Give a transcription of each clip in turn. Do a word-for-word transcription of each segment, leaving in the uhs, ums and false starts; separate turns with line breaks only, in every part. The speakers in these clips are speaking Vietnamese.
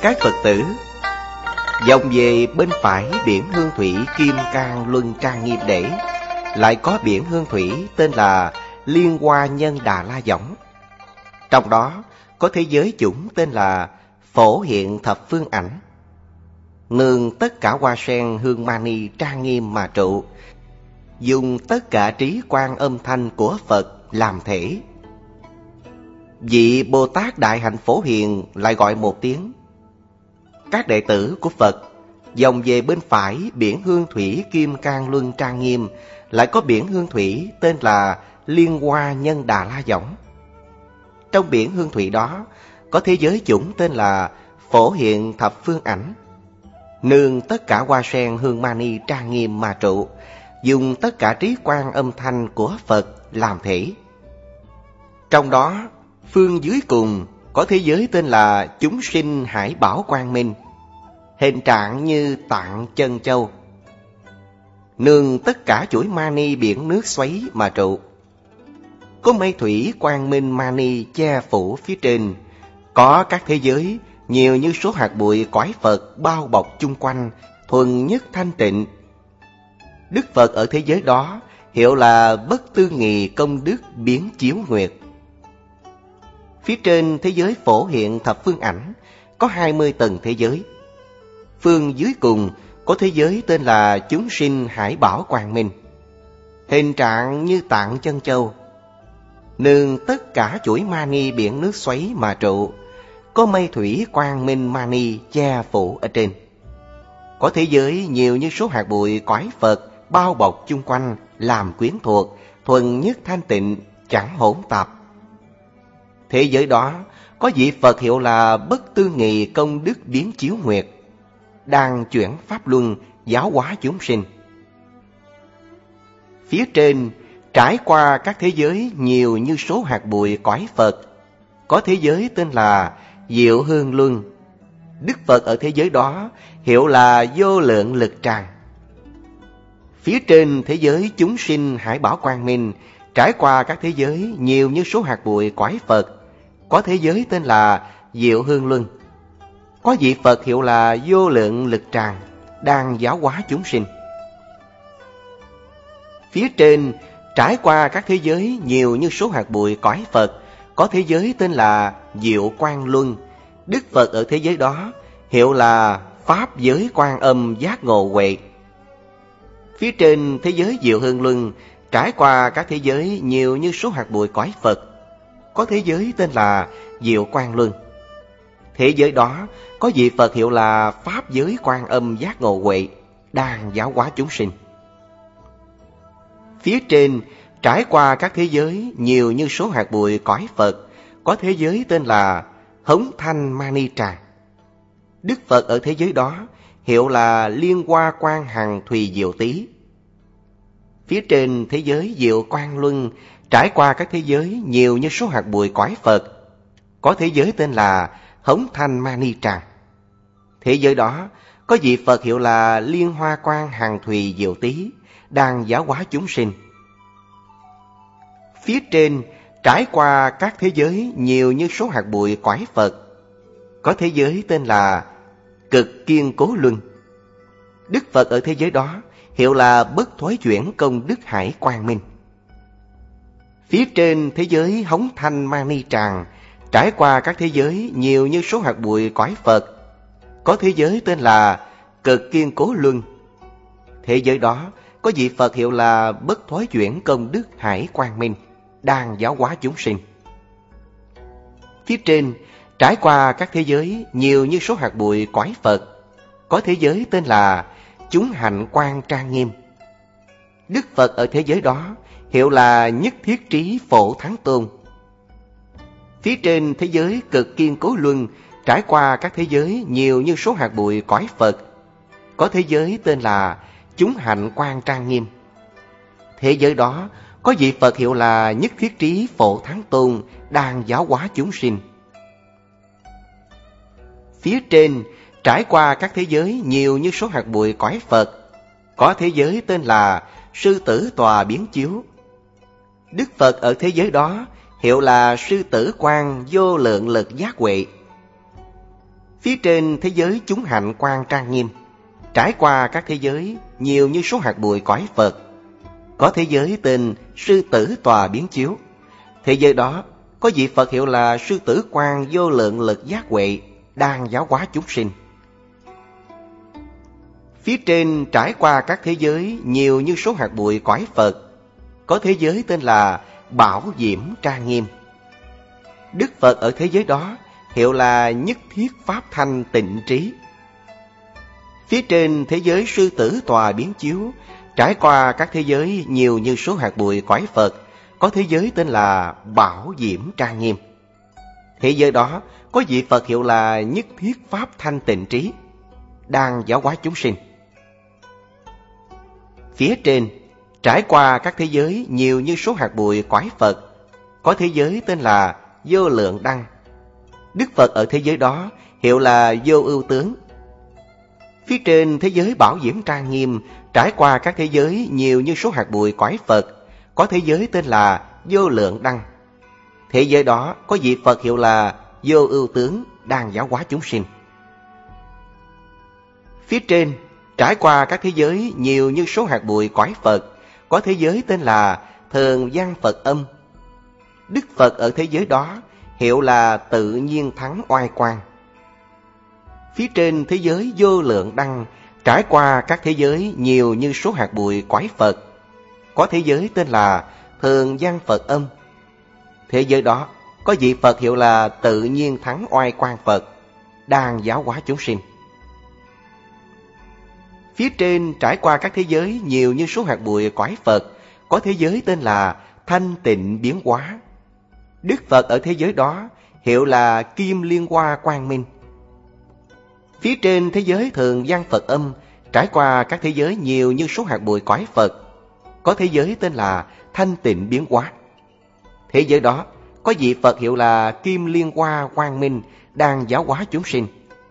các Phật tử, vòng về bên phải biển Hương Thủy Kim Cang Luân Trang Nghiêm Đế lại có biển Hương Thủy tên là Liên Hoa Nhân Đà La Võng. Trong đó có thế giới chủng tên là Phổ Hiện Thập Phương Ảnh. Nương tất cả hoa sen hương mani trang nghiêm mà trụ, dùng tất cả trí quan âm thanh của Phật làm thể. Vị Bồ Tát Đại Hạnh Phổ Hiền lại gọi một tiếng. Các đệ tử của Phật vòng về bên phải biển Hương Thủy Kim Cang Luân Trang Nghiêm lại có biển Hương Thủy tên là Liên Hoa Nhân Đà La Võng. Trong biển Hương Thủy đó có thế giới chủng tên là Phổ Hiện Thập Phương Ảnh. Nương tất cả hoa sen hương mani trang nghiêm mà trụ, dùng tất cả trí quan âm thanh của Phật làm thể. Trong đó phương dưới cùng có thế giới tên là Chúng Sinh Hải Bảo Quang Minh, hình trạng như tạng chân châu. Nương tất cả chuỗi mani biển nước xoáy mà trụ. Có mây thủy quang minh mani che phủ phía trên, có các thế giới nhiều như số hạt bụi cõi Phật bao bọc chung quanh, thuần nhất thanh tịnh. Đức Phật ở thế giới đó hiệu là Bất Tư Nghì Công Đức Biến Chiếu Nguyệt. Phía trên thế giới Phổ Hiện Thập Phương Ảnh có hai mươi tầng thế giới. Phương dưới cùng có thế giới tên là Chúng Sinh Hải Bảo Quang Minh, hình trạng như tạng chân châu. Nương tất cả chuỗi mani biển nước xoáy mà trụ, có mây thủy quang minh mani che phủ ở trên. Có thế giới nhiều như số hạt bụi cõi Phật bao bọc chung quanh, làm quyến thuộc, thuần nhất thanh tịnh, chẳng hỗn tạp. Thế giới đó có vị Phật hiệu là Bất Tư Nghì Công Đức Biến Chiếu Nguyệt, đang chuyển pháp luân giáo hóa chúng sinh. Phía trên trải qua các thế giới nhiều như số hạt bụi cõi Phật, có thế giới tên là Diệu Hương Luân. Đức Phật ở thế giới đó hiệu là Vô Lượng Lực Tràng. Phía trên thế giới Chúng Sinh Hải Bảo Quang Minh trải qua các thế giới nhiều như số hạt bụi cõi Phật, có thế giới tên là Diệu Hương Luân. Có vị Phật hiệu là Vô Lượng Lực Tràng, đang giáo hóa chúng sinh. Phía trên trải qua các thế giới nhiều như số hạt bụi cõi Phật, có thế giới tên là Diệu Quang Luân. Đức Phật ở thế giới đó hiệu là Pháp Giới Quan Âm Giác Ngộ Huệ. Phía trên thế giới Diệu Hương Luân trải qua các thế giới nhiều như số hạt bụi cõi Phật, có thế giới tên là Diệu Quang Luân. Thế giới đó có vị Phật hiệu là Pháp Giới Quan Âm Giác Ngộ Huệ, đang giáo hóa chúng sinh. Phía trên trải qua các thế giới nhiều như số hạt bụi cõi Phật, có thế giới tên là Hống Thanh Mani Tràng. Đức Phật ở thế giới đó hiệu là Liên Hoa Quang Hằng Thùy Diệu Tý. Phía trên thế giới Diệu Quang Luân trải qua các thế giới nhiều như số hạt bụi cõi Phật, có thế giới tên là Hống Thanh Mani Tràng. Thế giới đó có vị Phật hiệu là Liên Hoa Quang Hằng Thùy Diệu Tý, đang giáo hóa chúng sinh. Phía trên trải qua các thế giới nhiều như số hạt bụi cõi Phật, có thế giới tên là Cực Kiên Cố Luân. Đức Phật ở thế giới đó hiệu là Bất Thối Chuyển Công Đức Hải Quang Minh. Phía trên thế giới Hống Thanh Mani Tràng trải qua các thế giới nhiều như số hạt bụi cõi Phật, có thế giới tên là Cực Kiên Cố Luân. Thế giới đó có vị Phật hiệu là Bất Thối Chuyển Công Đức Hải Quang Minh, đang giáo hóa chúng sinh. Phía trên trải qua các thế giới nhiều như số hạt bụi cõi Phật, có thế giới tên là Chúng Hạnh Quang Trang Nghiêm. Đức Phật ở thế giới đó hiệu là Nhất Thiết Trí Phổ Thắng Tôn. Phía trên thế giới Cực Kiên Cố Luân trải qua các thế giới nhiều như số hạt bụi cõi Phật, có thế giới tên là Chúng Hạnh Quang Trang Nghiêm. Thế giới đó có vị Phật hiệu là Nhất Thiết Trí Phổ Thắng Tôn, đang giáo hóa chúng sinh. Phía trên trải qua các thế giới nhiều như số hạt bụi cõi Phật, có thế giới tên là Sư Tử Tòa Biến Chiếu. Đức Phật ở thế giới đó hiệu là Sư Tử Quang Vô Lượng Lực Giác Huệ. Phía trên thế giới chúng hạnh quan trang nghiêm, trải qua các thế giới nhiều như số hạt bụi cõi Phật. Có thế giới tên Sư Tử Tòa Biến Chiếu. Thế giới đó có vị Phật hiệu là Sư Tử Quan Vô Lượng Lực Giác Huệ, đang giáo hóa chúng sinh. Phía trên trải qua các thế giới nhiều như số hạt bụi cõi Phật. Có thế giới tên là Bảo Diễm Trang Nghiêm. Đức Phật ở thế giới đó hiệu là Nhất Thiết Pháp Thanh Tịnh Trí. Phía trên thế giới Sư Tử Tòa Biến Chiếu, trải qua các thế giới nhiều như số hạt bụi cõi Phật. Có thế giới tên là Bảo Diễm Trang Nghiêm. Thế giới đó có vị Phật hiệu là Nhất Thiết Pháp Thanh Tịnh Trí, đang giáo hóa chúng sinh. Phía trên trải qua các thế giới nhiều như số hạt bụi cõi Phật. Có thế giới tên là Vô Lượng Đăng. Đức Phật ở thế giới đó hiệu là Vô Ưu Tướng. Phía trên thế giới Bảo Diễm Trang Nghiêm, trải qua các thế giới nhiều như số hạt bụi cõi Phật. Có thế giới tên là Vô Lượng Đăng. Thế giới đó có vị Phật hiệu là Vô Ưu Tướng, đang giáo hóa chúng sinh. Phía trên trải qua các thế giới nhiều như số hạt bụi cõi Phật. Có thế giới tên là Thường Văn Phật Âm. Đức Phật ở thế giới đó hiệu là Tự Nhiên Thắng Oai Quang. Phía trên thế giới Vô Lượng Đăng, trải qua các thế giới nhiều như số hạt bụi cõi Phật. Có thế giới tên là Thường Văn Phật Âm. Thế giới đó có vị Phật hiệu là Tự Nhiên Thắng Oai Quang Phật, đang giáo hóa chúng sinh. Phía trên trải qua các thế giới nhiều như số hạt bụi cõi Phật. Có thế giới tên là Thanh Tịnh Biến Hóa. Đức Phật ở thế giới đó hiệu là Kim Liên Hoa Quang Minh. Phía trên thế giới Thường Văn Phật Âm, trải qua các thế giới nhiều như số hạt bụi cõi Phật. Có thế giới tên là Thanh Tịnh Biến Hóa. Thế giới đó có vị Phật hiệu là Kim Liên Hoa Quang Minh, đang giáo hóa chúng sinh.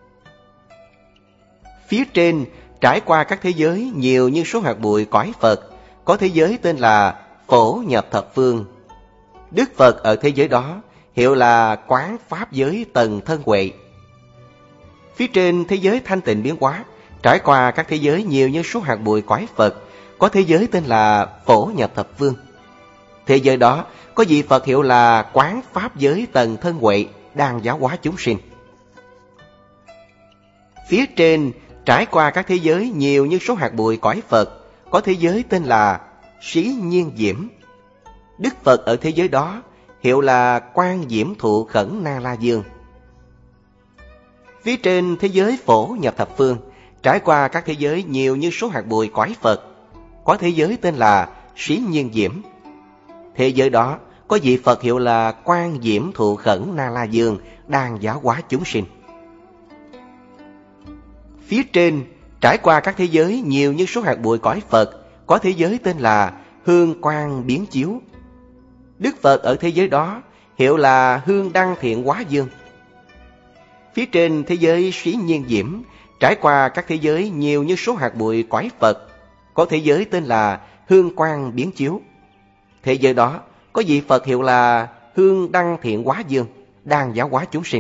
Phía trên trải qua các thế giới nhiều như số hạt bụi cõi Phật. Có thế giới tên là Phổ Nhập Thập Phương. Đức Phật ở thế giới đó hiệu là Quán Pháp Giới Tầng Thân Huệ. Phía trên thế giới Thanh Tịnh Biến Hóa, trải qua các thế giới nhiều như số hạt bụi cõi Phật. Có thế giới tên là Phổ Nhập Thập Phương. Thế giới đó có vị Phật hiệu là Quán Pháp Giới Tầng Thân Huệ, đang giáo hóa chúng sinh. Phía trên trải qua các thế giới nhiều như số hạt bụi cõi Phật. Có thế giới tên là Sĩ Nhiên Diễm. Đức Phật ở thế giới đó hiệu là Quan Diễm Thụ Khẩn Na La Dương. Phía trên thế giới Phổ Nhập Thập Phương, trải qua các thế giới nhiều như số hạt bụi cõi Phật. Có thế giới tên là Sĩ Nhiên Diễm. Thế giới đó có vị Phật hiệu là Quan Diễm Thụ Khẩn Na La Dương, đang giáo hóa chúng sinh. Phía trên trải qua các thế giới nhiều như số hạt bụi cõi Phật. Có thế giới tên là Hương Quang Biến Chiếu. Đức Phật ở thế giới đó hiệu là Hương Đăng Thiện Hóa Dương. Phía trên thế giới Sĩ Nhiên Diễm, trải qua các thế giới nhiều như số hạt bụi cõi Phật. Có thế giới tên là Hương Quang Biến Chiếu. Thế giới đó có vị Phật hiệu là Hương Đăng Thiện Hóa Dương, đang giáo hóa chúng sinh.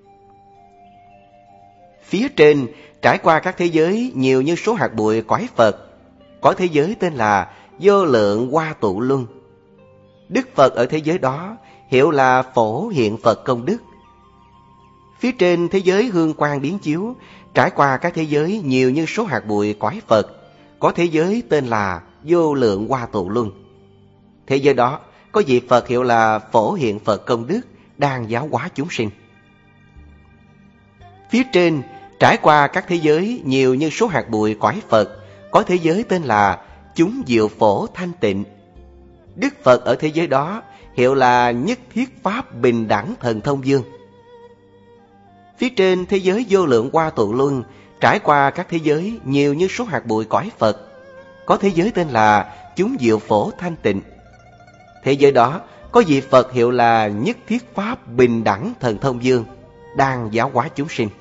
Phía trên trải qua các thế giới nhiều như số hạt bụi cõi Phật. Có thế giới tên là Vô Lượng Hoa Tụ Luân. Đức Phật ở thế giới đó hiệu là Phổ Hiện Phật Công Đức. Phía trên thế giới Hương Quang Biến Chiếu, trải qua các thế giới nhiều như số hạt bụi cõi Phật. Có thế giới tên là Vô Lượng Hoa Tụ Luân. Thế giới đó có vị Phật hiệu là Phổ Hiện Phật Công Đức, đang giáo hóa chúng sinh. Phía trên trải qua các thế giới nhiều như số hạt bụi cõi Phật. Có thế giới tên là Chúng Diệu Phổ Thanh Tịnh. Đức Phật ở thế giới đó hiệu là Nhất Thiết Pháp Bình Đẳng Thần Thông Dương. Phía trên thế giới Vô Lượng Hoa Tụ Luân, trải qua các thế giới nhiều như số hạt bụi cõi Phật. Có thế giới tên là Chúng Diệu Phổ Thanh Tịnh. Thế giới đó có vị Phật hiệu là Nhất Thiết Pháp Bình Đẳng Thần Thông Dương, đang giáo hóa chúng sinh.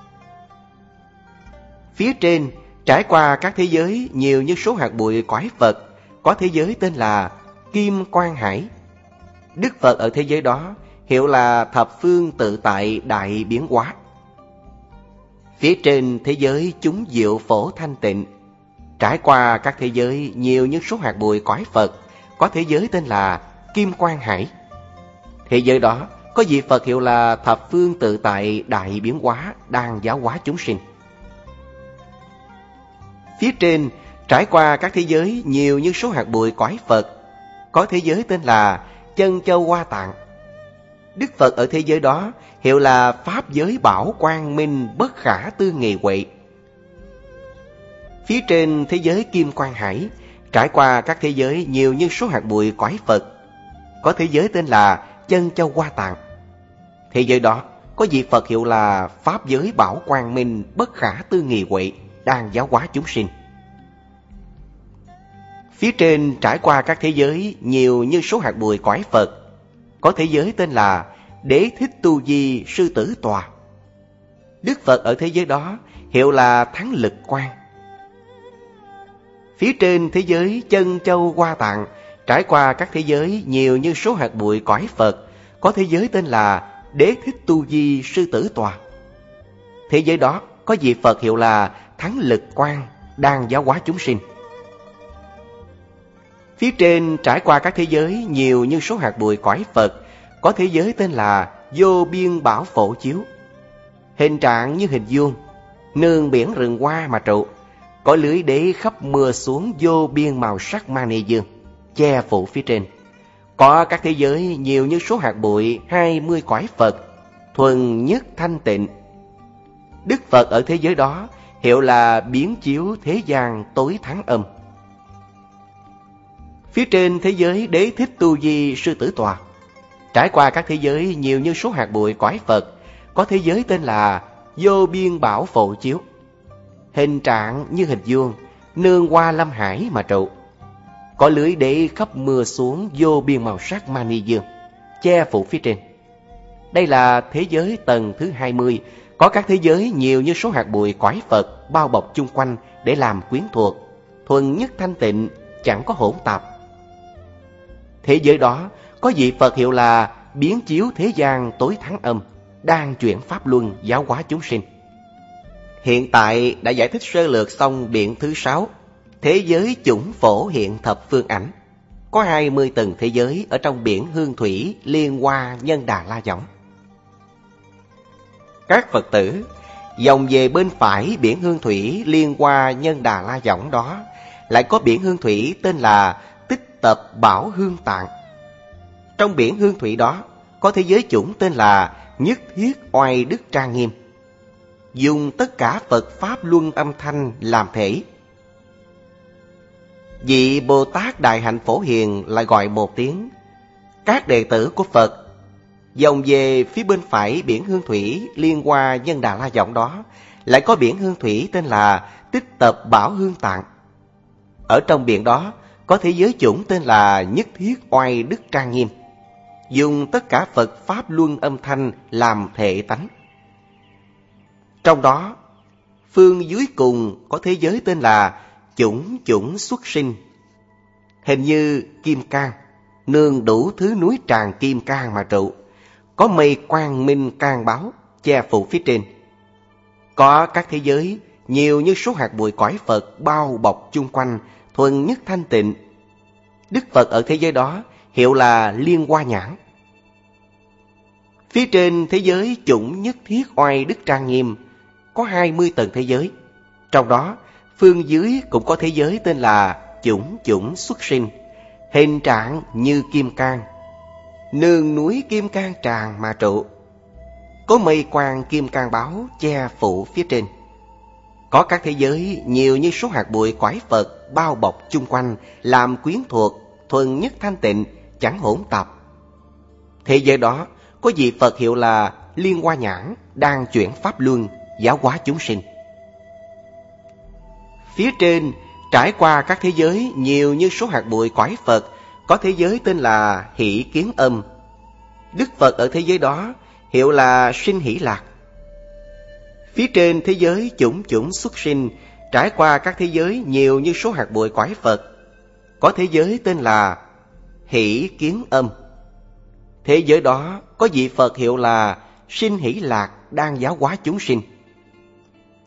Phía trên trải qua các thế giới nhiều như số hạt bụi cõi Phật. Có thế giới tên là Kim Quang Hải. Đức Phật ở thế giới đó hiệu là Thập Phương Tự Tại Đại Biến Hóa. Phía trên thế giới chúng diệu phổ thanh tịnh, trải qua các thế giới nhiều như số hạt bụi cõi Phật, có thế giới tên là Kim Quang Hải. Thế giới đó có vị Phật hiệu là Thập Phương Tự Tại Đại Biến Hóa, đang giáo hóa chúng sinh. Phía trên trải qua các thế giới nhiều như số hạt bụi cõi Phật, có thế giới tên là Chân Châu Hoa Tạng. Đức Phật ở thế giới đó hiệu là Pháp Giới Bảo Quang Minh Bất Khả Tư Nghị Huệ. Phía trên thế giới Kim Quang Hải trải qua các thế giới nhiều như số hạt bụi cõi Phật, có thế giới tên là Chân Châu Hoa Tạng. Thế giới đó có vị Phật hiệu là Pháp Giới Bảo Quang Minh Bất Khả Tư Nghị Huệ, đang giáo hóa chúng sinh. Phía trên trải qua các thế giới nhiều như số hạt bụi cõi Phật, có thế giới tên là Đế Thích Tu Di Sư Tử Tòa. Đức Phật ở thế giới đó hiệu là Thắng Lực Quang. Phía trên thế giới Chân Châu Hoa Tạng trải qua các thế giới nhiều như số hạt bụi cõi Phật, có thế giới tên là Đế Thích Tu Di Sư Tử Tòa. Thế giới đó có vị Phật hiệu là Thắng Lực Quang, đang giáo hóa chúng sinh. Phía trên trải qua các thế giới nhiều như số hạt bụi cõi Phật, có thế giới tên là Vô Biên Bảo Phổ Chiếu. Hình trạng như hình vuông, nương biển rừng hoa mà trụ, có lưới đế khắp mưa xuống vô biên màu sắc mani dương, che phủ phía trên. Có các thế giới nhiều như số hạt bụi hai mươi cõi Phật, thuần nhất thanh tịnh. Đức Phật ở thế giới đó hiệu là Biến Chiếu Thế Gian Tối Thắng Âm. Phía trên thế giới Đế Thích Tu Di Sư Tử Tòa trải qua các thế giới nhiều như số hạt bụi cõi Phật, có thế giới tên là Vô Biên Bảo Phổ Chiếu. Hình trạng như hình vuông, nương hoa lâm hải mà trụ, có lưới đế khắp mưa xuống vô biên màu sắc mani dương, che phủ phía trên. Đây là thế giới tầng thứ hai mươi, có các thế giới nhiều như số hạt bụi cõi Phật bao bọc chung quanh để làm quyến thuộc, thuần nhất thanh tịnh, chẳng có hỗn tạp. Thế giới đó có vị Phật hiệu là Biến Chiếu Thế Gian Tối Thắng Âm, đang chuyển pháp luân giáo hóa chúng sinh. Hiện tại đã giải thích sơ lược xong biển thứ sáu, thế giới chủng phổ hiện thập phương ảnh. Có hai mươi tầng thế giới ở trong biển hương thủy Liên Hoa Nhân Đà La Võng. Các Phật tử, dòng về bên phải biển hương thủy Liên Hoa Nhân Đà La Võng đó lại có biển hương thủy tên là Tích Tập Bảo Hương Tạng. Trong biển hương thủy đó có thế giới chủng tên là Nhất Thiết Oai Đức Trang Nghiêm, dùng tất cả Phật Pháp Luân âm thanh làm thể. Vị Bồ Tát Đại Hạnh Phổ Hiền lại gọi một tiếng các đệ tử của Phật. Dòng về phía bên phải biển hương thủy Liên Hoa Nhân Đà La Võng đó lại có biển hương thủy tên là Tích Tập Bảo Hương Tạng. Ở trong biển đó có thế giới chủng tên là Nhất Thiết Oai Đức Trang Nghiêm, dùng tất cả Phật Pháp Luân âm thanh làm thể tánh. Trong đó, phương dưới cùng có thế giới tên là Chủng Chủng Xuất Sinh, hình như kim cang, nương đủ thứ núi tràng kim cang mà trụ, có mây quang minh cang báo che phủ phía trên. Có các thế giới nhiều như số hạt bụi cõi Phật bao bọc chung quanh, thuần nhất thanh tịnh. Đức Phật ở thế giới đó hiệu là Liên Hoa Nhãn. Phía trên thế giới chủng Nhất Thiết Oai Đức Trang Nghiêm có hai mươi tầng thế giới. Trong đó, phương dưới cũng có thế giới tên là Chủng Chủng Xuất Sinh, hình trạng như kim cang, nương núi kim cang tràng mà trụ, có mây quang kim cang báo che phủ phía trên. Có các thế giới nhiều như số hạt bụi cõi Phật bao bọc chung quanh, làm quyến thuộc, thuần nhất thanh tịnh, chẳng hỗn tạp. Thế giới đó có vị Phật hiệu là Liên Hoa Nhãn, đang chuyển pháp luân giáo hóa chúng sinh. Phía trên trải qua các thế giới nhiều như số hạt bụi cõi Phật, có thế giới tên là Hỷ Kiến Âm. Đức Phật ở thế giới đó hiệu là Sinh Hỷ Lạc. Phía trên thế giới Chủng Chủng Xuất Sinh trải qua các thế giới nhiều như số hạt bụi cõi Phật, có thế giới tên là Hỷ Kiến Âm. Thế giới đó có vị Phật hiệu là Sinh Hỷ Lạc, đang giáo hóa chúng sinh.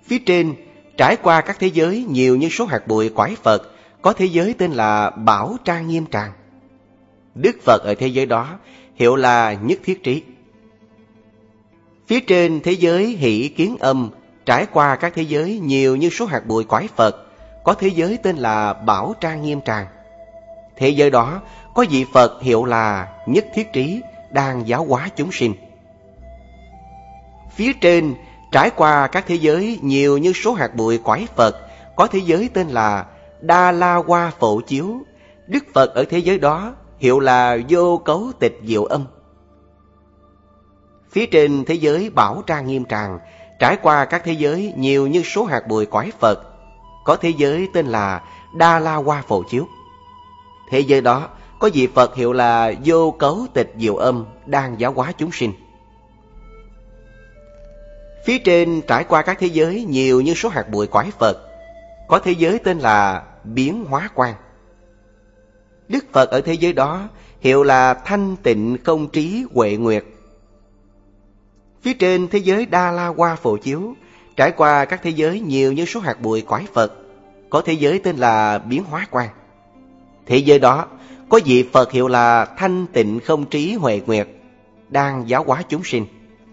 Phía trên, trải qua các thế giới nhiều như số hạt bụi cõi Phật, có thế giới tên là Bảo Trang Nghiêm Tràng. Đức Phật ở thế giới đó hiệu là Nhất Thiết Trí. Phía trên thế giới Hỷ Kiến Âm, trải qua các thế giới nhiều như số hạt bụi cõi Phật, có thế giới tên là Bảo Trang Nghiêm Tràng. Thế giới đó có vị Phật hiệu là Nhất Thiết Trí đang giáo hóa chúng sinh. Phía trên, trải qua các thế giới nhiều như số hạt bụi cõi Phật, có thế giới tên là Đa La Hoa Phổ Chiếu. Đức Phật ở thế giới đó hiệu là Vô Cấu Tịch Diệu Âm. Phía trên thế giới Bảo Trang Nghiêm Tràng, trải qua các thế giới nhiều như số hạt bụi cõi Phật, có thế giới tên là Đa La Hoa Phổ Chiếu. Thế giới đó có vị Phật hiệu là Vô Cấu Tịch Diệu Âm đang giáo hóa chúng sinh. Phía trên trải qua các thế giới nhiều như số hạt bụi cõi Phật, có thế giới tên là Biến Hóa Quang. Đức Phật ở thế giới đó hiệu là Thanh Tịnh Không Trí Huệ Nguyệt. Phía trên thế giới Đa La Hoa Phổ Chiếu, trải qua các thế giới nhiều như số hạt bụi cõi Phật, có thế giới tên là Biến Hóa Quang. Thế giới đó có vị Phật hiệu là Thanh Tịnh Không Trí Huệ Nguyệt đang giáo hóa chúng sinh.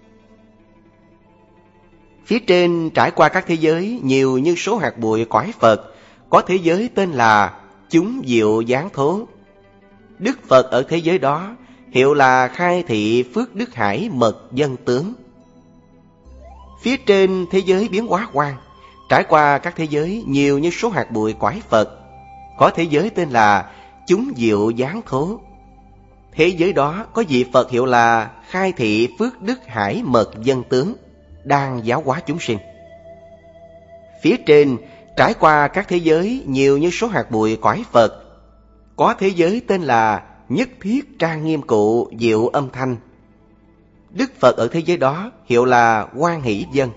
Phía trên trải qua các thế giới nhiều như số hạt bụi cõi Phật, có thế giới tên là Chúng Diệu Giáng Thố. Đức Phật ở thế giới đó hiệu là Khai Thị Phước Đức Hải Mật Dân Tướng. Phía trên thế giới Biến Hóa Quang, trải qua các thế giới nhiều như số hạt bụi cõi Phật, có thế giới tên là Chúng Diệu Giáng Thố. Thế giới đó có vị Phật hiệu là Khai Thị Phước Đức Hải Mật Dân Tướng đang giáo hóa chúng sinh. Phía trên trải qua các thế giới nhiều như số hạt bụi cõi Phật, có thế giới tên là Nhất Thiết Trang Nghiêm Cụ Diệu Âm Thanh. Đức Phật ở thế giới đó hiệu là Quan Hỷ Dân.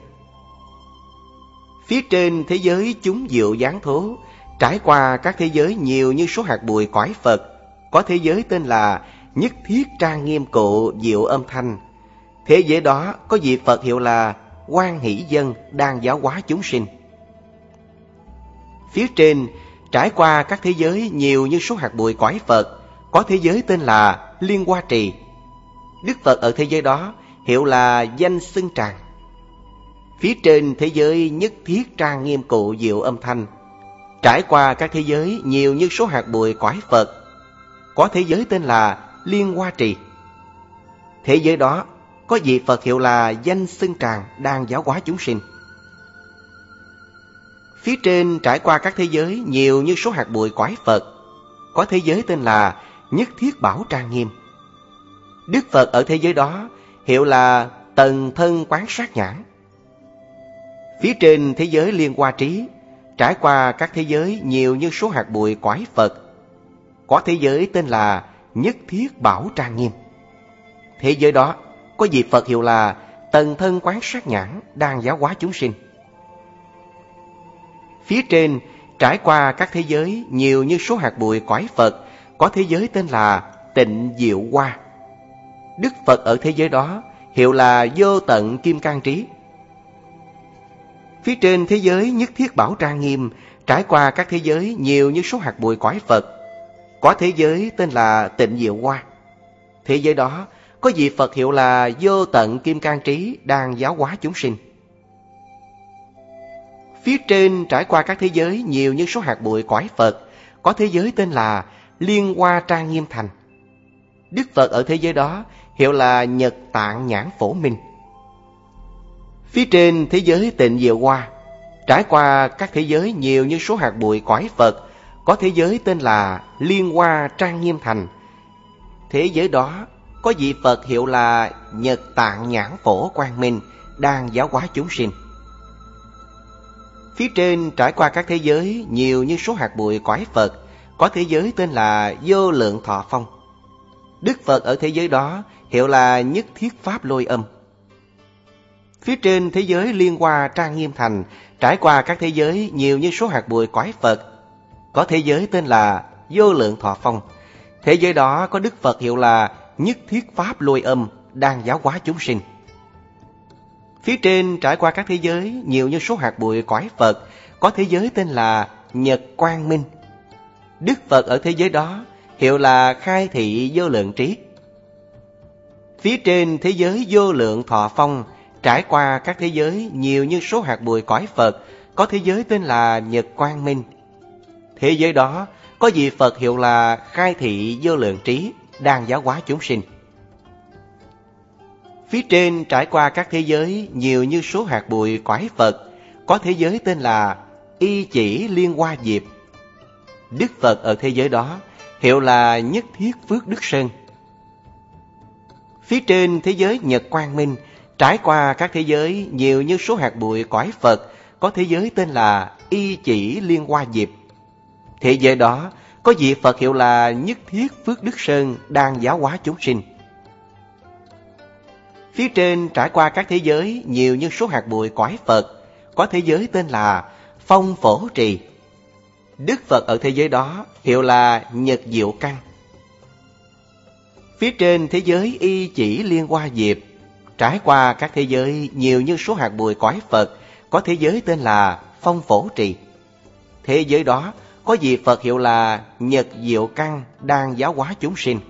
Phía trên thế giới Chúng Diệu Giáng Thố, trải qua các thế giới nhiều như số hạt bụi cõi Phật, có thế giới tên là Nhất Thiết Trang Nghiêm Cụ Diệu Âm Thanh. Thế giới đó có vị Phật hiệu là Quan Hỷ Dân đang giáo hóa chúng sinh. Phía trên trải qua các thế giới nhiều như số hạt bụi cõi Phật, có thế giới tên là Liên Hoa Trì. Đức Phật ở thế giới đó hiệu là Danh Xưng Tràng. Phía trên thế giới Nhất Thiết Trang Nghiêm Cụ Diệu Âm Thanh, trải qua các thế giới nhiều như số hạt bụi cõi Phật, có thế giới tên là Liên Hoa Trì. Thế giới đó có vị Phật hiệu là Danh Xưng Tràng đang giáo hóa chúng sinh. Phía trên trải qua các thế giới nhiều như số hạt bụi cõi Phật, có thế giới tên là Nhất Thiết Bảo Trang Nghiêm. Đức Phật ở thế giới đó hiệu là Tần Thân Quán Sát Nhãn. Phía trên thế giới Liên Hoa Trí, trải qua các thế giới nhiều như số hạt bụi cõi Phật, có thế giới tên là Nhất Thiết Bảo Trang Nghiêm. Thế giới đó có vị Phật hiệu là Tần Thân Quán Sát Nhãn đang giáo hóa chúng sinh. Phía trên trải qua các thế giới nhiều như số hạt bụi cõi Phật, có thế giới tên là Tịnh Diệu Hoa. Đức Phật ở thế giới đó hiệu là Vô Tận Kim Cang Trí. Phía trên thế giới Nhất Thiết Bảo Trang Nghiêm, trải qua các thế giới nhiều như số hạt bụi cõi Phật, có thế giới tên là Tịnh Diệu Hoa. Thế giới đó có vị Phật hiệu là Vô Tận Kim Cang Trí đang giáo hóa chúng sinh. Phía trên trải qua các thế giới nhiều như số hạt bụi cõi Phật, có thế giới tên là Liên Hoa Trang Nghiêm Thành. Đức Phật ở thế giới đó hiệu là Nhật Tạng Nhãn Phổ Minh. Phía trên thế giới Tịnh Diệu Hoa, trải qua các thế giới nhiều như số hạt bụi cõi Phật, có thế giới tên là Liên Hoa Trang Nghiêm Thành. Thế giới đó có vị Phật hiệu là Nhật Tạng Nhãn Phổ Quang Minh đang giáo hóa chúng sinh. Phía trên trải qua các thế giới nhiều như số hạt bụi cõi Phật, có thế giới tên là Vô Lượng Thọ Phong. Đức Phật ở thế giới đó hiệu là Nhất Thiết Pháp Lôi Âm. Phía trên thế giới Liên Hoa Trang Nghiêm Thành, trải qua các thế giới nhiều như số hạt bụi cõi Phật, có thế giới tên là Vô Lượng Thọ Phong. Thế giới đó có Đức Phật hiệu là Nhất Thiết Pháp Lôi Âm đang giáo hóa chúng sinh. Phía trên trải qua các thế giới nhiều như số hạt bụi cõi Phật, có thế giới tên là Nhật Quang Minh. Đức Phật ở thế giới đó hiệu là Khai Thị Vô Lượng Trí. Phía trên thế giới Vô Lượng Thọ Phong trải qua các thế giới nhiều như số hạt bụi cõi Phật, có thế giới tên là Nhật Quang Minh. Thế giới đó có vị Phật hiệu là Khai Thị Vô Lượng Trí, đang giáo hóa chúng sinh. Phía trên trải qua các thế giới nhiều như số hạt bụi cõi Phật, có thế giới tên là Y Chỉ Liên Hoa Diệp. Đức Phật ở thế giới đó hiệu là Nhất Thiết Phước Đức Sơn. Phía trên thế giới Nhật Quang Minh trải qua các thế giới nhiều như số hạt bụi cõi Phật, có thế giới tên là Y Chỉ Liên Hoa Diệp. Thế giới đó có vị Phật hiệu là Nhất Thiết Phước Đức Sơn, đang giáo hóa chúng sinh. Phía trên trải qua các thế giới nhiều như số hạt bụi cõi Phật, có thế giới tên là Phong Phổ Trì. Đức Phật ở thế giới đó hiệu là Nhật Diệu Căn. Phía trên thế giới Y Chỉ Liên Hoa Diệp trải qua các thế giới nhiều như số hạt bụi cõi Phật, có thế giới tên là Phong Phổ Trì. Thế giới đó có vị Phật hiệu là Nhật Diệu Căn, đang giáo hóa chúng sinh.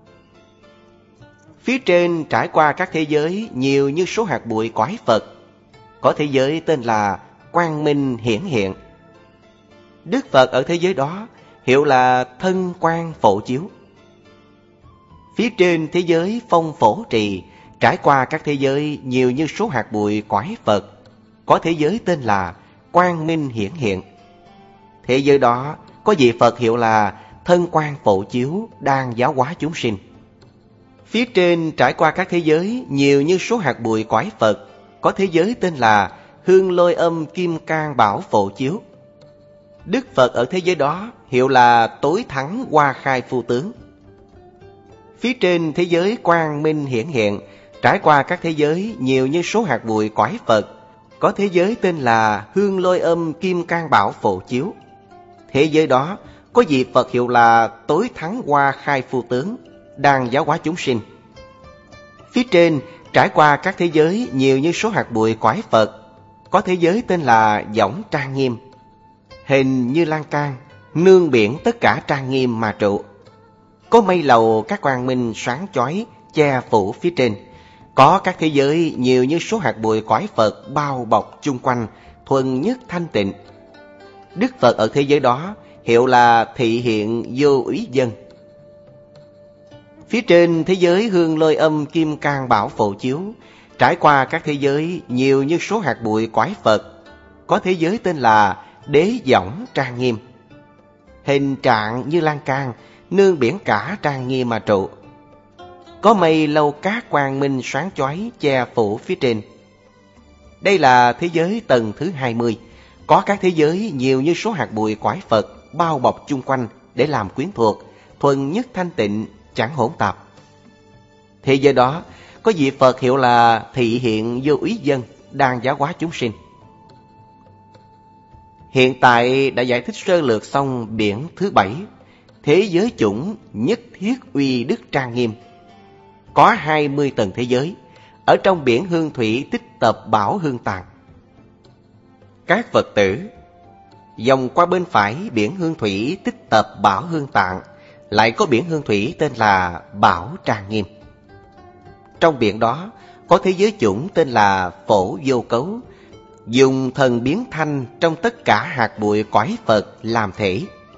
Phía trên trải qua các thế giới nhiều như số hạt bụi cõi Phật, có thế giới tên là Quang Minh Hiển Hiện. Đức Phật ở thế giới đó hiệu là Thân Quang Phổ Chiếu. Phía trên thế giới Phong Phổ Trì trải qua các thế giới nhiều như số hạt bụi cõi Phật, có thế giới tên là Quang Minh Hiển Hiện. Thế giới đó có vị Phật hiệu là Thân Quang Phổ Chiếu, đang giáo hóa chúng sinh. Phía trên trải qua các thế giới nhiều như số hạt bụi cõi Phật, có thế giới tên là Hương Lôi Âm Kim Cang Bảo Phổ Chiếu. Đức Phật ở thế giới đó hiệu là Tối Thắng Hoa Khai Phu Tướng. Phía trên thế giới Quang Minh Hiển Hiện trải qua các thế giới nhiều như số hạt bụi cõi Phật, có thế giới tên là Hương Lôi Âm Kim Cang Bảo Phổ Chiếu. Thế giới đó có vị Phật hiệu là Tối Thắng Hoa Khai Phu Tướng, đang giáo hóa chúng sinh. Phía trên trải qua các thế giới nhiều như số hạt bụi cõi Phật, có thế giới tên là Võng Trang Nghiêm. Hình như lan can, nương biển tất cả trang nghiêm mà trụ. Có mây lầu các quang minh sáng chói che phủ phía trên. Có các thế giới nhiều như số hạt bụi cõi Phật bao bọc chung quanh, thuần nhất thanh tịnh. Đức Phật ở thế giới đó hiệu là Thị Hiện Vô Úy Dân. Phía trên thế giới Hương Lôi Âm Kim Cang Bảo Phổ Chiếu trải qua các thế giới nhiều như số hạt bụi cõi Phật, có thế giới tên là Đế Võng Trang Nghiêm. Hình trạng như lan can, nương biển cả trang nghiêm mà trụ. Có mây lâu cát quang minh sáng chói che phủ phía trên. Đây là thế giới tầng thứ hai mươi, có các thế giới nhiều như số hạt bụi cõi Phật bao bọc chung quanh để làm quyến thuộc, thuần nhất thanh tịnh, chẳng hỗn tạp. Thế giới đó có vị Phật hiệu là Thị Hiện Vô Úy Dân, đang giáo hóa chúng sinh. Hiện tại đã giải thích sơ lược xong biển thứ bảy, thế giới chủng Nhất Thiết Uy Đức Trang Nghiêm. Có hai mươi tầng thế giới, ở trong biển Hương Thủy Tích Tập Bảo Hương Tạng. Các Phật tử, vòng qua bên phải biển Hương Thủy Tích Tập Bảo Hương Tạng, lại có biển Hương Thủy tên là Bảo Trang Nghiêm. Trong biển đó có thế giới chủng tên là Phổ Vô Cấu, dùng thần biến thanh trong tất cả hạt bụi cõi Phật làm thể.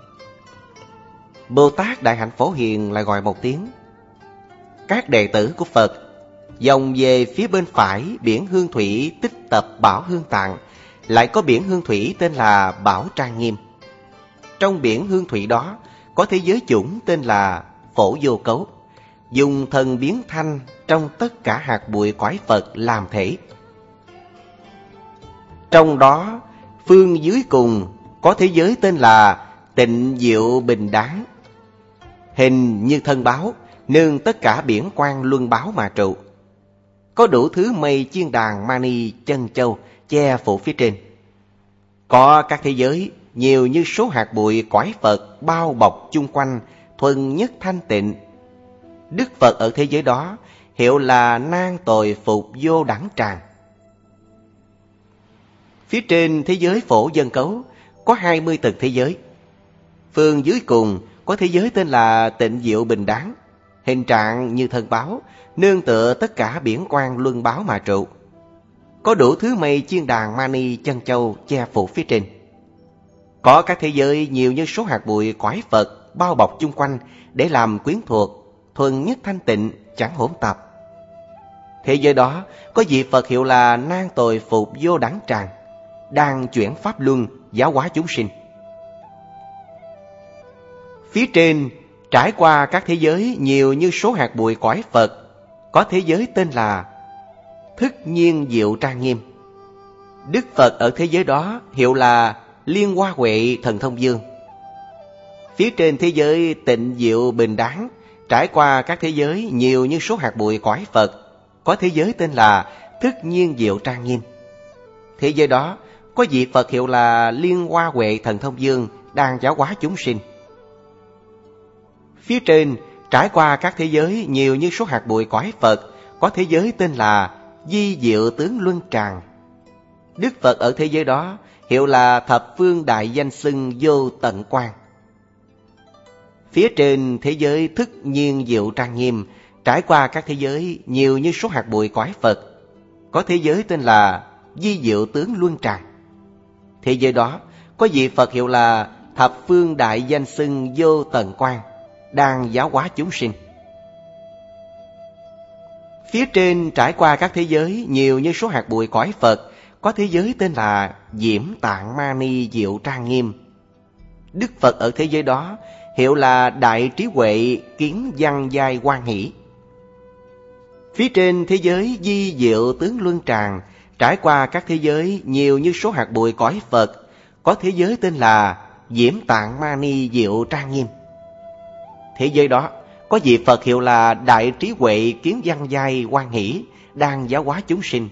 Bồ Tát Đại Hạnh Phổ Hiền lại gọi một tiếng. Các đệ tử của Phật vòng về phía bên phải biển Hương Thủy Tích Tập Bảo Hương Tạng, lại có biển Hương Thủy tên là Bảo Trang Nghiêm. Trong biển Hương Thủy đó có thế giới chủng tên là Phổ Vô Cấu, dùng thần biến thanh trong tất cả hạt bụi cõi Phật làm thể. Trong đó phương dưới cùng có thế giới tên là Tịnh Diệu Bình Đán. Hình như thân báo, nương tất cả biển quang luân báo mà trụ. Có đủ thứ mây chiên đàn mani chân châu che phủ phía trên. Có các thế giới nhiều như số hạt bụi cõi Phật bao bọc chung quanh, thuần nhất thanh tịnh. Đức Phật ở thế giới đó hiệu là Nan Tồi Phục Vô Đẳng Tràng. Phía trên thế giới phổ dân cấu có hai mươi tầng thế giới. Phương dưới cùng có thế giới tên là Tịnh Diệu Bình Đán, hình trạng như thân báo, nương tựa tất cả biển quang luân báo mà trụ. Có đủ thứ mây chiên đàn mani chân châu che phủ phía trên. Có các thế giới nhiều như số hạt bụi cõi Phật bao bọc chung quanh để làm quyến thuộc, thuần nhất thanh tịnh, chẳng hỗn tạp. Thế giới đó có vị Phật hiệu là Nan Tồi Phục Vô Đẳng Tràng, đang chuyển pháp luân, giáo hóa chúng sinh. Phía trên trải qua các thế giới nhiều như số hạt bụi cõi Phật, có thế giới tên là Thức Nhiên Diệu Trang Nghiêm. Đức Phật ở thế giới đó hiệu là Liên Hoa Huệ Thần Thông Dương. Phía trên thế giới Tịnh Diệu Bình Đán trải qua các thế giới nhiều như số hạt bụi cõi Phật, có thế giới tên là Thức Nhiên Diệu Trang Nghiêm. Thế giới đó có vị Phật hiệu là Liên Hoa Huệ Thần Thông Dương, đang giáo hóa chúng sinh. Phía trên trải qua các thế giới nhiều như số hạt bụi cõi Phật, có thế giới tên là Di Diệu Tướng Luân Tràng. Đức Phật ở thế giới đó hiệu là Thập Phương Đại Danh Xưng Vô Tận Quang. Phía trên thế giới Thức Nhiên Diệu Trang Nghiêm trải qua các thế giới nhiều như số hạt bụi cõi Phật, có thế giới tên là Di Diệu Tướng Luân Tràng. Thế giới đó có vị Phật hiệu là Thập Phương Đại Danh Xưng Vô Tận Quang, đang giáo hóa chúng sinh. Phía trên trải qua các thế giới nhiều như số hạt bụi cõi Phật, có thế giới tên là Diễm Tạng Mani Diệu Trang Nghiêm. Đức Phật ở thế giới đó hiệu là Đại Trí Huệ Kiến Văn Giai Quan Hỷ. Phía trên thế giới Di Diệu Tướng Luân Tràng trải qua các thế giới nhiều như số hạt bụi cõi Phật, có thế giới tên là Diễm Tạng Mani Diệu Trang Nghiêm. Thế giới đó có vị Phật hiệu là Đại Trí Huệ Kiến Văn Giai Quan Hỷ, đang giáo hóa chúng sinh.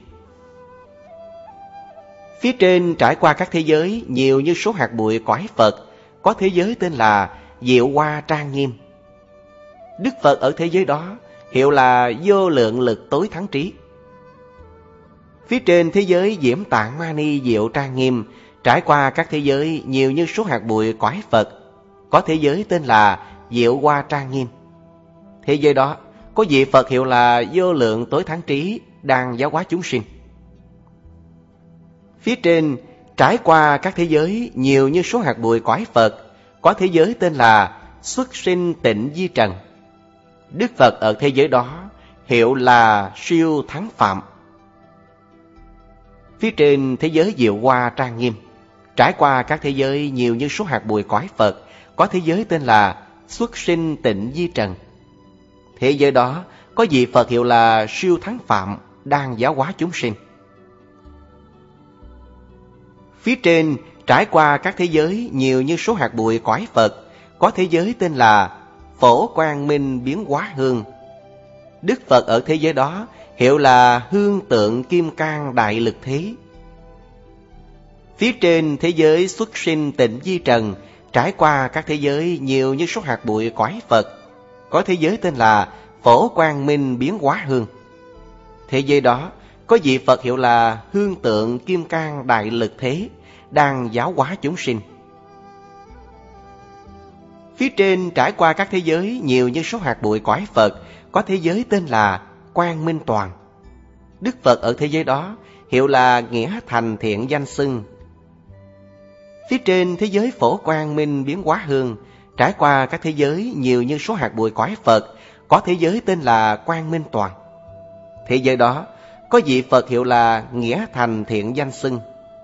Phía trên trải qua các thế giới nhiều như số hạt bụi cõi Phật, có thế giới tên là Diệu Hoa Trang Nghiêm. Đức Phật ở thế giới đó hiệu là Vô Lượng Lực Tối Thắng Trí. Phía trên thế giới Diễm Tạng Mani Diệu Trang Nghiêm trải qua các thế giới nhiều như số hạt bụi cõi Phật, có thế giới tên là Diệu Hoa Trang Nghiêm. Thế giới đó có vị Phật hiệu là Vô Lượng Tối Thắng Trí, đang giáo hóa chúng sinh. Phía trên trải qua các thế giới nhiều như số hạt bụi cõi Phật, có thế giới tên là Xuất Sinh Tịnh Di Trần. Đức Phật ở thế giới đó hiệu là Siêu Thắng Phạm. Phía trên thế giới Diệu Hoa Trang Nghiêm trải qua các thế giới nhiều như số hạt bụi cõi Phật, có thế giới tên là Xuất Sinh Tịnh Di Trần. Thế giới đó có vị Phật hiệu là Siêu Thắng Phạm, đang giáo hóa chúng sinh. Phía trên trải qua các thế giới nhiều như số hạt bụi cõi Phật, có thế giới tên là Phổ Quang Minh Biến Hóa Hương. Đức Phật ở thế giới đó hiệu là Hương Tượng Kim Cang Đại Lực Thế. Phía trên thế giới Xuất Sinh Tịnh Di Trần trải qua các thế giới nhiều như số hạt bụi cõi Phật, có thế giới tên là Phổ Quang Minh Biến Hóa Hương. Thế giới đó có vị Phật hiệu là Hương Tượng Kim Cang Đại Lực Thế, đang giáo hóa chúng sinh. Phía trên trải qua các thế giới nhiều như số hạt bụi cõi Phật, có thế giới tên là Quang Minh Toàn. Đức Phật ở thế giới đó hiệu là Nghĩa Thành Thiện Danh Xưng. Phía trên thế giới Phổ Quang Minh Biến Hóa Hương trải qua các thế giới nhiều như số hạt bụi cõi Phật, có thế giới tên là Quang Minh Toàn. Thế giới đó có vị Phật hiệu là Nghĩa Thành Thiện Danh Xưng.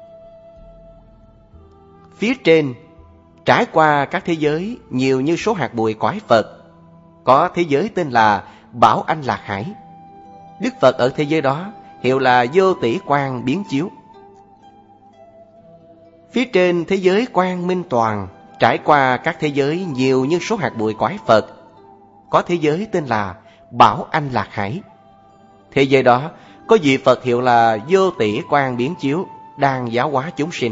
Phía trên trải qua các thế giới nhiều như số hạt bụi cõi Phật, có thế giới tên là Bảo Anh Lạc Hải. Đức Phật ở thế giới đó hiệu là Vô Tỷ Quang Biến Chiếu. Phía trên thế giới Quang Minh Toàn trải qua các thế giới nhiều như số hạt bụi cõi Phật, có thế giới tên là Bảo Anh Lạc Hải. Thế giới đó có vị Phật hiệu là Vô Tỷ Quang Biến Chiếu, đang giáo hóa chúng sinh.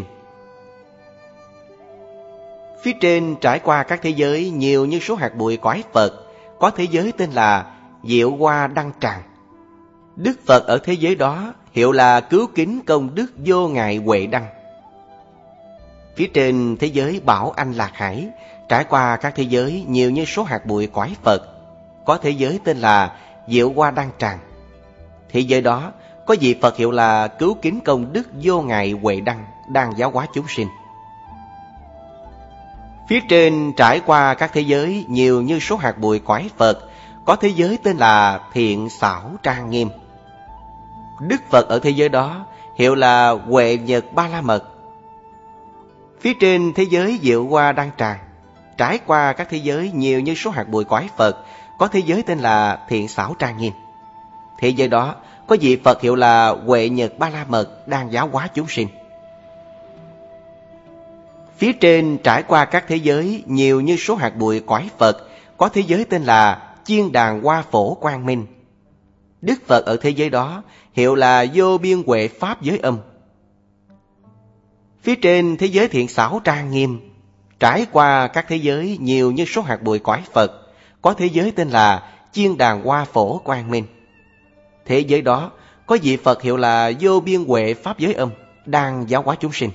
Phía trên trải qua các thế giới nhiều như số hạt bụi cõi Phật, có thế giới tên là Diệu Hoa Đăng Tràng. Đức Phật ở thế giới đó hiệu là Cứu Kính Công Đức Vô Ngại Huệ Đăng. Phía trên thế giới Bảo Anh Lạc Hải, trải qua các thế giới nhiều như số hạt bụi cõi Phật, có thế giới tên là Diệu Hoa Đăng Tràng. Thế giới đó có vị Phật hiệu là Cứu Kính Công Đức Vô Ngại Huệ Đăng đang giáo hóa chúng sinh. Phía trên trải qua các thế giới nhiều như số hạt bụi cõi Phật, có thế giới tên là Thiện Xảo Trang Nghiêm. Đức Phật ở thế giới đó hiệu là Huệ Nhật Ba La Mật. Phía trên thế giới Diệu Hoa Đăng Tràng, trải qua các thế giới nhiều như số hạt bụi cõi Phật, có thế giới tên là Thiện Xảo Trang Nghiêm. Thế giới đó có vị Phật hiệu là Huệ Nhật Ba La Mật đang giáo hóa chúng sinh. Phía trên trải qua các thế giới nhiều như số hạt bụi cõi Phật, có thế giới tên là Chiên Đàn Hoa Phổ Quang Minh. Đức Phật ở thế giới đó hiệu là Vô Biên Huệ Pháp Giới Âm. Phía trên thế giới Thiện Xảo Trang Nghiêm, trải qua các thế giới nhiều như số hạt bụi cõi Phật, có thế giới tên là Chiên Đàn Hoa Phổ Quang Minh. Thế giới đó có vị Phật hiệu là Vô Biên Huệ Pháp Giới Âm đang giáo hóa chúng sinh.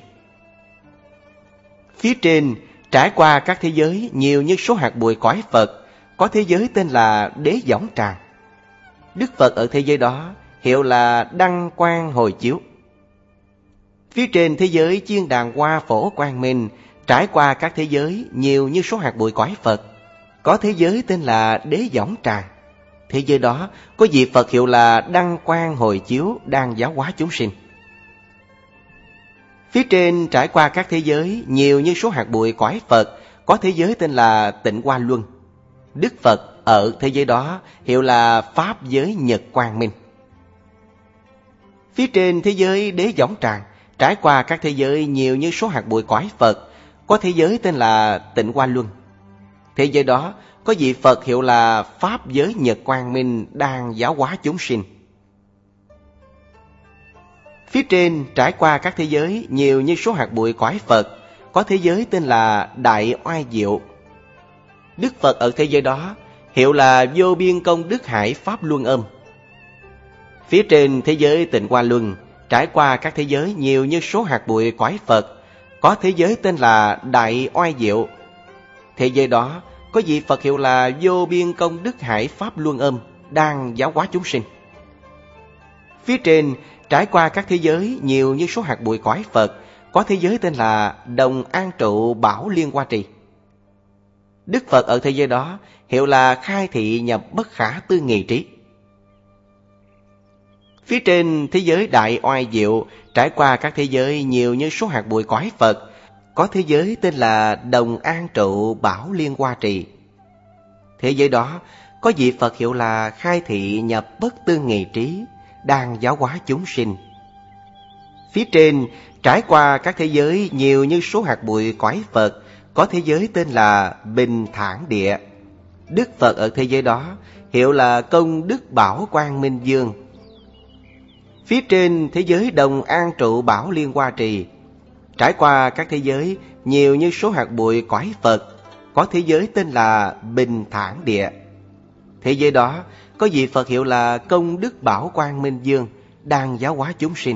Phía trên trải qua các thế giới nhiều như số hạt bụi cõi Phật, có thế giới tên là Đế Võng Tràng. Đức Phật ở thế giới đó hiệu là Đăng Quang Hồi Chiếu. Phía trên thế giới Chiên Đàn Hoa Phổ Quang Minh, trải qua các thế giới nhiều như số hạt bụi cõi Phật, có thế giới tên là Đế Võng Tràng. Thế giới đó có vị Phật hiệu là Đăng Quang Hồi Chiếu đang giáo hóa chúng sinh. Phía trên trải qua các thế giới nhiều như số hạt bụi cõi Phật, có thế giới tên là Tịnh Hoa Luân. Đức Phật ở thế giới đó hiệu là Pháp Giới Nhật Quang Minh. Phía trên thế giới Đế Võng Tràng, trải qua các thế giới nhiều như số hạt bụi cõi Phật, có thế giới tên là Tịnh Hoa Luân. Thế giới đó có vị Phật hiệu là Pháp Giới Nhật Quang Minh đang giáo hóa chúng sinh. Phía trên trải qua các thế giới nhiều như số hạt bụi cõi Phật, có thế giới tên là Đại Oai Diệu. Đức Phật ở thế giới đó hiệu là Vô Biên Công Đức Hải Pháp Luân Âm. Phía trên thế giới Tịnh Hoa Luân, trải qua các thế giới nhiều như số hạt bụi cõi Phật, có thế giới tên là Đại Oai Diệu. Thế giới đó có vị Phật hiệu là Vô Biên Công Đức Hải Pháp Luân Âm đang giáo hóa chúng sinh. Phía trên trải qua các thế giới nhiều như số hạt bụi cõi Phật, có thế giới tên là Đồng An Trụ Bảo Liên Hoa Trì. Đức Phật ở thế giới đó hiệu là Khai Thị Nhập Bất Khả Tư Nghị Trí. Phía trên thế giới Đại Oai Diệu, trải qua các thế giới nhiều như số hạt bụi cõi Phật, có thế giới tên là Đồng An Trụ Bảo Liên Hoa Trì. Thế giới đó có vị Phật hiệu là Khai Thị Nhập Bất Tư Nghị Trí đang giáo hóa chúng sinh. Phía trên trải qua các thế giới nhiều như số hạt bụi cõi Phật, có thế giới tên là Bình Thản Địa. Đức Phật ở thế giới đó hiệu là Công Đức Bảo Quang Minh Dương. Phía trên thế giới Đồng An Trụ Bảo Liên Hoa Trì, trải qua các thế giới nhiều như số hạt bụi cõi Phật, có thế giới tên là Bình Thản Địa. Thế giới đó có vị Phật hiệu là Công Đức Bảo Quang Minh Dương đang giáo hóa chúng sinh.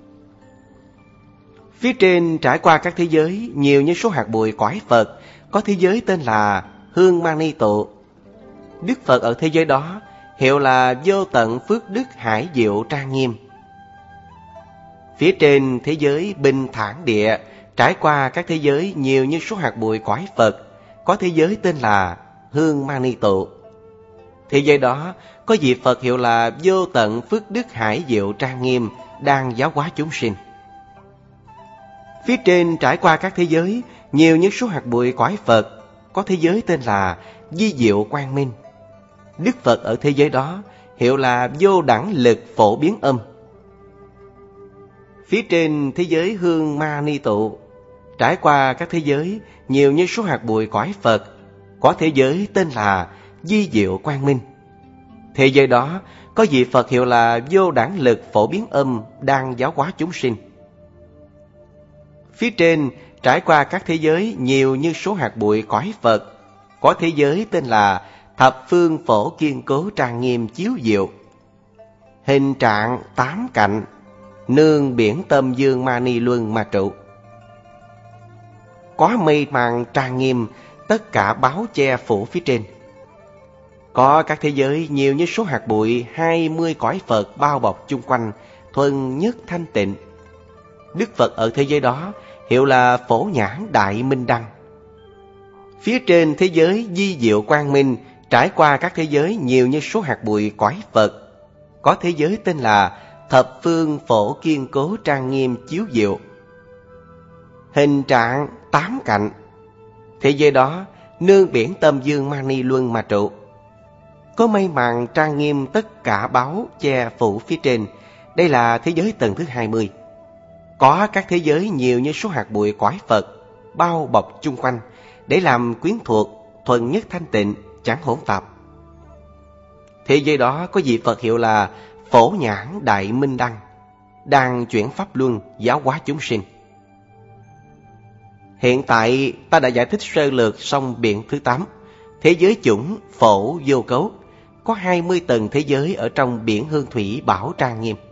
Phía trên trải qua các thế giới nhiều như số hạt bụi cõi Phật, có thế giới tên là Hương Mani Tụ. Đức Phật ở thế giới đó hiệu là Vô Tận Phước Đức Hải Diệu Trang Nghiêm. Phía trên thế giới Bình Thản Địa, trải qua các thế giới nhiều như số hạt bụi cõi Phật, có thế giới tên là Hương Mani Tụ. Thế giới đó có vị Phật hiệu là Vô Tận Phước Đức Hải Diệu Trang Nghiêm đang giáo hóa chúng sinh. Phía trên trải qua các thế giới nhiều như số hạt bụi cõi Phật, có thế giới tên là Di Diệu Quang Minh. Đức Phật ở thế giới đó hiệu là Vô Đẳng Lực Phổ Biến Âm. Phía trên thế giới Hương Mani Tụ, trải qua các thế giới nhiều như số hạt bụi cõi Phật, có thế giới tên là Di Diệu Quang Minh. Thế giới đó có vị Phật hiệu là Vô Đẳng Lực Phổ Biến Âm đang giáo hóa chúng sinh. Phía trên trải qua các thế giới nhiều như số hạt bụi cõi Phật, có thế giới tên là Thập Phương Phổ Kiên Cố Trang Nghiêm Chiếu Diệu. Hình trạng tám cạnh, nương biển tâm dương Mani Luân mà trụ. có mây màn trang nghiêm, tất cả báo che phủ phía trên. Có các thế giới nhiều như số hạt bụi, hai mươi cõi Phật bao bọc chung quanh, thuần nhất thanh tịnh. Đức Phật ở thế giới đó hiệu là Phổ Nhãn Đại Minh Đăng. Phía trên thế giới di diệu quang minh, trải qua các thế giới nhiều như số hạt bụi cõi Phật, có thế giới tên là Thập Phương Phổ Kiên Cố Trang Nghiêm Chiếu Diệu. Hình trạng tám cạnh. Thế giới đó nương biển Tâm Dương Mani Luân mà trụ. Có mây màn trang nghiêm, tất cả báo che phủ phía trên. Đây là thế giới tầng thứ hai mươi. Có các thế giới nhiều như số hạt bụi cõi Phật bao bọc chung quanh, để làm quyến thuộc, thuần nhất thanh tịnh, chẳng hỗn tạp. Thế giới đó có vị Phật hiệu là Phổ Nhãn Đại Minh Đăng, đang chuyển pháp luân giáo hóa chúng sinh. Hiện tại ta đã giải thích sơ lược xong biển thứ tám, thế giới chủng phổ vô cấu. Có hai mươi tầng thế giới ở trong biển hương thủy bảo trang nghiêm.